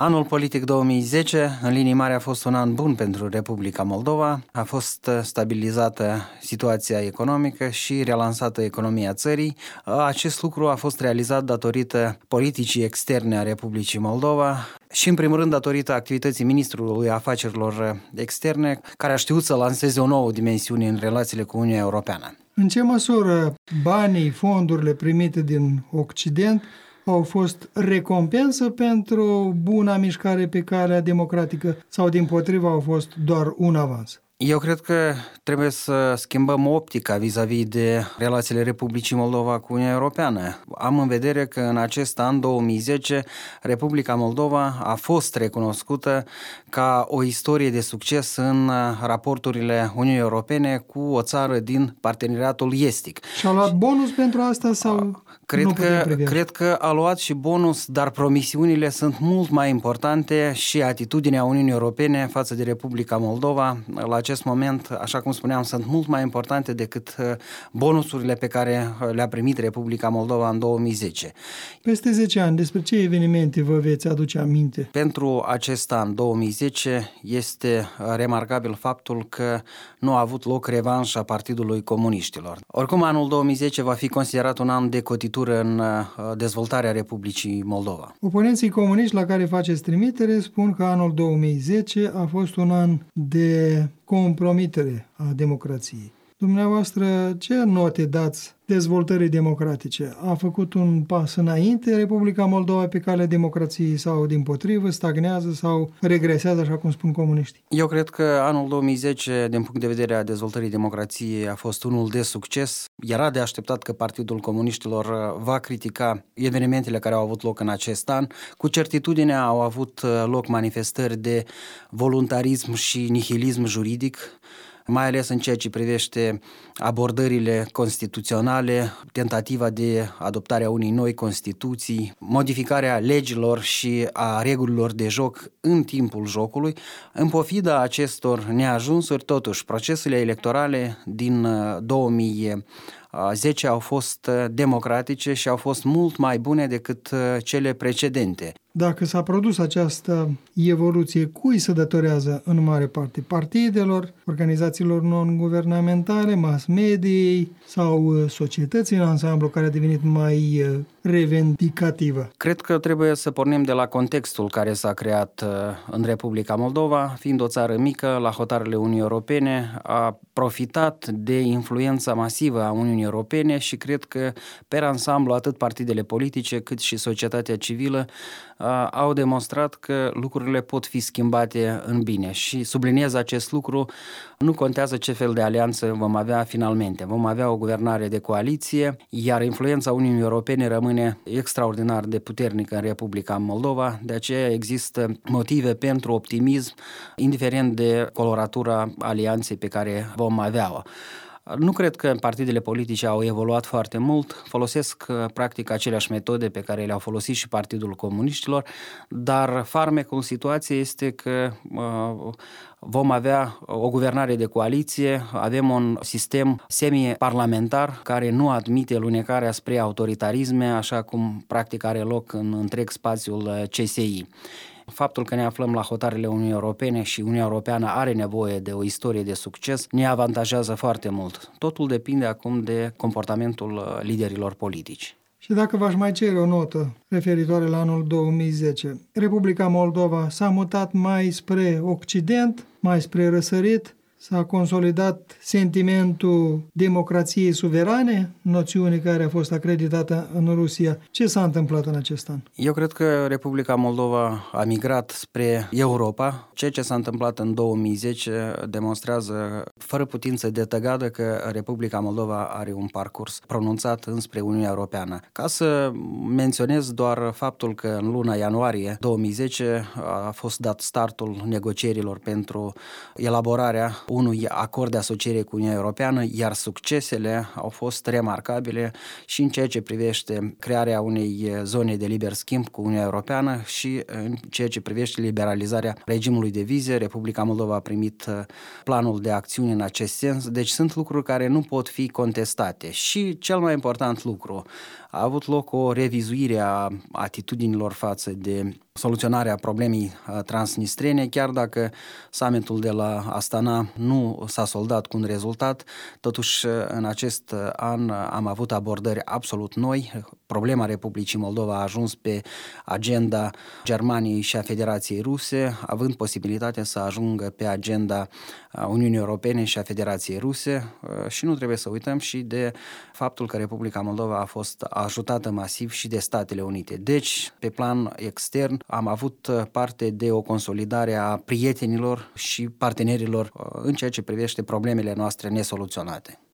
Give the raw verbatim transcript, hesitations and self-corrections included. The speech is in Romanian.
Anul politic două mii zece, în linii mari, a fost un an bun pentru Republica Moldova. A fost stabilizată situația economică și relansată economia țării. Acest lucru a fost realizat datorită politicii externe a Republicii Moldova și, în primul rând, datorită activității Ministrului Afacerilor Externe, care a știut să lanseze o nouă dimensiune în relațiile cu Uniunea Europeană. În ce măsură banii, fondurile primite din Occident au fost recompensă pentru buna mișcare pe calea democratică sau, dimpotrivă, au fost doar un avans? Eu cred că trebuie să schimbăm optica vis-a-vis de relațiile Republicii Moldova cu Uniunea Europeană. Am în vedere că în acest an două mii zece Republica Moldova a fost recunoscută ca o istorie de succes în raporturile Uniunii Europene cu o țară din parteneriatul estic. Și a luat bonus pentru asta sau cred nu că, cred că a luat și bonus, dar promisiunile sunt mult mai importante și atitudinea Uniunii Europene față de Republica Moldova la acest moment, așa cum spuneam, sunt mult mai importante decât bonusurile pe care le-a primit Republica Moldova în două mii zece. Peste zece ani, despre ce evenimente vă veți aduce aminte? Pentru acest an două mii zece este remarcabil faptul că nu a avut loc revanșa Partidului Comuniștilor. Oricum, anul două mii zece va fi considerat un an de cotitură în dezvoltarea Republicii Moldova. Oponenții comuniști la care faceți trimitere spun că anul două mii zece a fost un an de compromitere a democrației. Dumneavoastră, ce note dați dezvoltării democratice? A făcut un pas înainte Republica Moldova pe calea democrației sau, dimpotrivă, stagnează sau regresează, așa cum spun comuniștii? Eu cred că anul două mii zece, din punct de vedere a dezvoltării democrației, a fost unul de succes. Era de așteptat că Partidul Comuniștilor va critica evenimentele care au avut loc în acest an. Cu certitudine au avut loc manifestări de voluntarism și nihilism juridic, mai ales în ceea ce privește abordările constituționale, tentativa de adoptare a unei noi Constituții, modificarea legilor și a regulilor de joc în timpul jocului. În pofida acestor neajunsuri, totuși, procesele electorale din două mii zece au fost democratice și au fost mult mai bune decât cele precedente. Dacă s-a produs această evoluție, cui se datorează în mare parte? Partidelor, organizațiilor non-guvernamentale, mass mediei sau societății în ansamblu, care a devenit mai revendicativă? Cred că trebuie să pornim de la contextul care s-a creat în Republica Moldova. Fiind o țară mică, la hotarele Uniunii Europene, a profitat de influența masivă a Uniunii Europene și cred că, per ansamblu, atât partidele politice cât și societatea civilă au demonstrat că lucrurile pot fi schimbate în bine și subliniez acest lucru, nu contează ce fel de alianță vom avea finalmente. Vom avea o guvernare de coaliție, iar influența Uniunii Europene rămâne extraordinar de puternică în Republica Moldova, de aceea există motive pentru optimism, indiferent de coloratura alianței pe care vom avea-o. Nu cred că partidele politice au evoluat foarte mult, folosesc practic aceleași metode pe care le-au folosit și Partidul Comuniștilor, dar farmecul situației este că uh, vom avea o guvernare de coaliție, avem un sistem semi-parlamentar care nu admite lunecarea spre autoritarisme, așa cum practic are loc în întreg spațiul C S I. Faptul că ne aflăm la hotarele Uniunii Europene și Uniunea Europeană are nevoie de o istorie de succes ne avantajează foarte mult. Totul depinde acum de comportamentul liderilor politici. Și dacă v-aș mai cere o notă referitoare la anul două mii zece, Republica Moldova s-a mutat mai spre Occident, mai spre răsărit, s-a consolidat sentimentul democrației suverane, noțiune care a fost acreditată în Rusia. Ce s-a întâmplat în acest an? Eu cred că Republica Moldova a migrat spre Europa. Ceea ce s-a întâmplat în două mii zece demonstrează fără putință de tăgadă că Republica Moldova are un parcurs pronunțat înspre Uniunea Europeană. Ca să menționez doar faptul că în luna ianuarie două mii zece a fost dat startul negocierilor pentru elaborarea unui acord de asociere cu Uniunea Europeană, iar succesele au fost remarcabile și în ceea ce privește crearea unei zone de liber schimb cu Uniunea Europeană și în ceea ce privește liberalizarea regimului de vize. Republica Moldova a primit planul de acțiune în acest sens, deci sunt lucruri care nu pot fi contestate. Și cel mai important lucru, a avut loc o revizuire a atitudinilor față de soluționarea problemei transnistrene, chiar dacă summitul de la Astana nu s-a soldat cu un rezultat, totuși în acest an am avut abordări absolut noi. Problema Republicii Moldova a ajuns pe agenda Germaniei și a Federației Ruse, având posibilitatea să ajungă pe agenda Uniunii Europene și a Federației Ruse, și nu trebuie să uităm și de faptul că Republica Moldova a fost ajutată masiv și de Statele Unite. Deci, pe plan extern, am avut parte de o consolidare a prietenilor și partenerilor în ceea ce privește problemele noastre nesoluționate.